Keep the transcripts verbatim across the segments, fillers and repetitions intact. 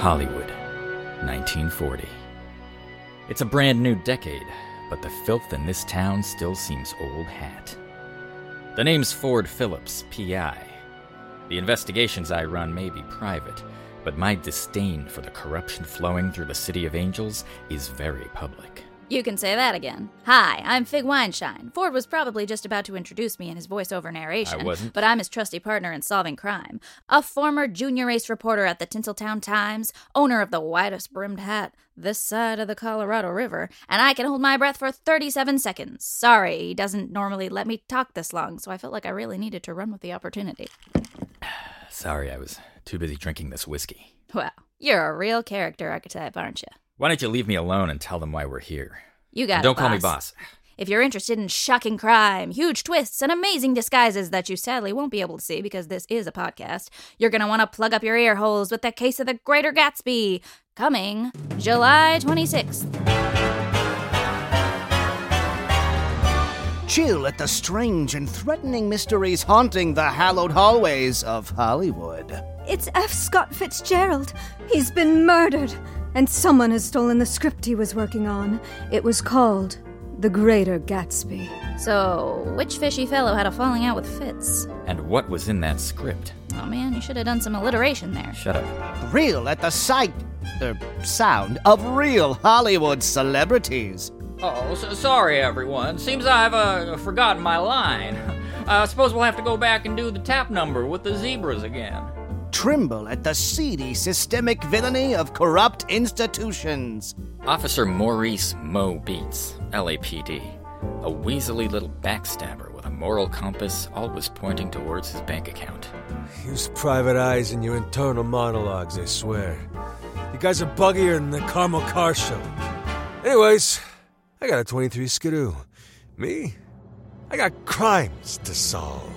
Hollywood, nineteen forty. It's a brand new decade, but the filth in this town still seems old hat. The name's Ford Phillips, P I. The investigations I run may be private, but my disdain for the corruption flowing through the City of Angels is very public. You can say that again. Hi, I'm Fig Weinstein. Ford was probably just about to introduce me in his voiceover narration. I wasn't. But I'm his trusty partner in solving crime. A former junior ace reporter at the Tinseltown Times, owner of the widest brimmed hat this side of the Colorado River, and I can hold my breath for thirty-seven seconds. Sorry, he doesn't normally let me talk this long, so I felt like I really needed to run with the opportunity. Sorry, I was too busy drinking this whiskey. Well, you're a real character archetype, aren't you? Why don't you leave me alone and tell them why we're here? You got and don't it, call me boss. If you're interested in shocking crime, huge twists, and amazing disguises that you sadly won't be able to see because this is a podcast, you're going to want to plug up your ear holes with the Case of the Greater Gatsby, coming July twenty-sixth. Chill at the strange and threatening mysteries haunting the hallowed hallways of Hollywood. It's F. Scott Fitzgerald. He's been murdered, and someone has stolen the script he was working on. It was called The Greater Gatsby. So, which fishy fellow had a falling out with Fitz? And what was in that script? Oh man, you should have done some alliteration there. Shut up. Thrill at the sight, er, sound of real Hollywood celebrities. Oh, so sorry, everyone. Seems I've uh, forgotten my line. I uh, suppose we'll have to go back and do the tap number with the zebras again. Tremble at the seedy, systemic villainy of corrupt institutions. Officer Maurice Mo Beats, L A P D. A weaselly little backstabber with a moral compass always pointing towards his bank account. Use private eyes in your internal monologues, I swear. You guys are buggier than the Carmel Car Show. Anyways, I got a twenty-three Skidoo. Me? I got crimes to solve.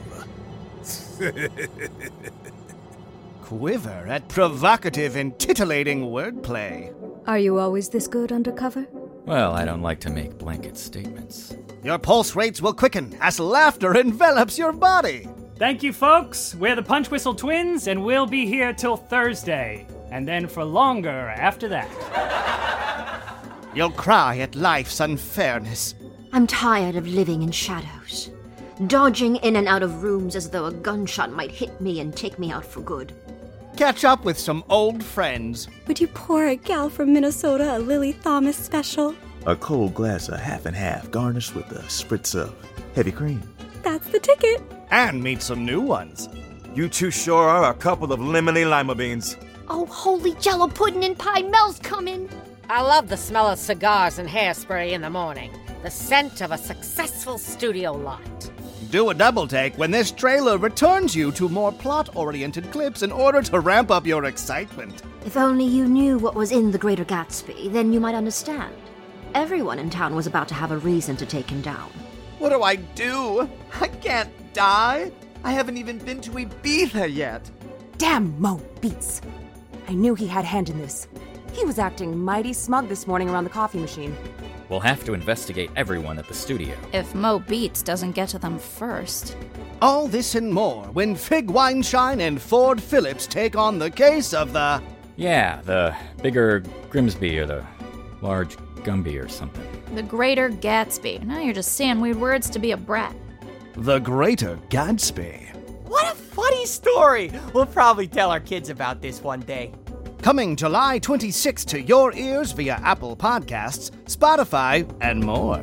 Quiver at provocative and titillating wordplay. Are you always this good undercover? Well, I don't like to make blanket statements. Your pulse rates will quicken as laughter envelops your body. Thank you, folks. We're the Punch Whistle Twins, and we'll be here till Thursday. And then for longer after that. You'll cry at life's unfairness. I'm tired of living in shadows, dodging in and out of rooms as though a gunshot might hit me and take me out for good. Catch up with some old friends. Would you pour a gal from Minnesota a Lily Thomas special? A cold glass of half and half garnished with a spritz of heavy cream. That's the ticket. And meet some new ones. You two sure are a couple of lemony lima beans. Oh, holy jello pudding and pie, Mel's coming. I love the smell of cigars and hairspray in the morning. The scent of a successful studio lot. Do a double take when this trailer returns you to more plot-oriented clips in order to ramp up your excitement. If only you knew what was in The Greater Gatsby, then you might understand. Everyone in town was about to have a reason to take him down. What do I do? I can't die. I haven't even been to Ibiza yet. Damn Mo Beats. I knew he had a hand in this. He was acting mighty smug this morning around the coffee machine. We'll have to investigate everyone at the studio. If Mo Beats doesn't get to them first. All this and more when Fig Weinstein and Ford Phillips take on the case of the... Yeah, the bigger Grimsby or the large Gumby or something. The Greater Gatsby. Now you're just saying weird words to be a brat. The Greater Gatsby. What a funny story! We'll probably tell our kids about this one day. Coming July twenty-sixth to your ears via Apple Podcasts, Spotify, and more.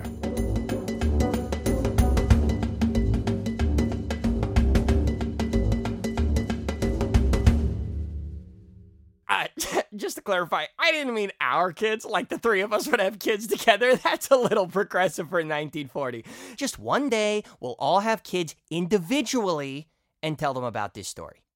Uh, just to clarify, I didn't mean our kids, like the three of us would have kids together. That's a little progressive for nineteen forty. Just one day, we'll all have kids individually and tell them about this story.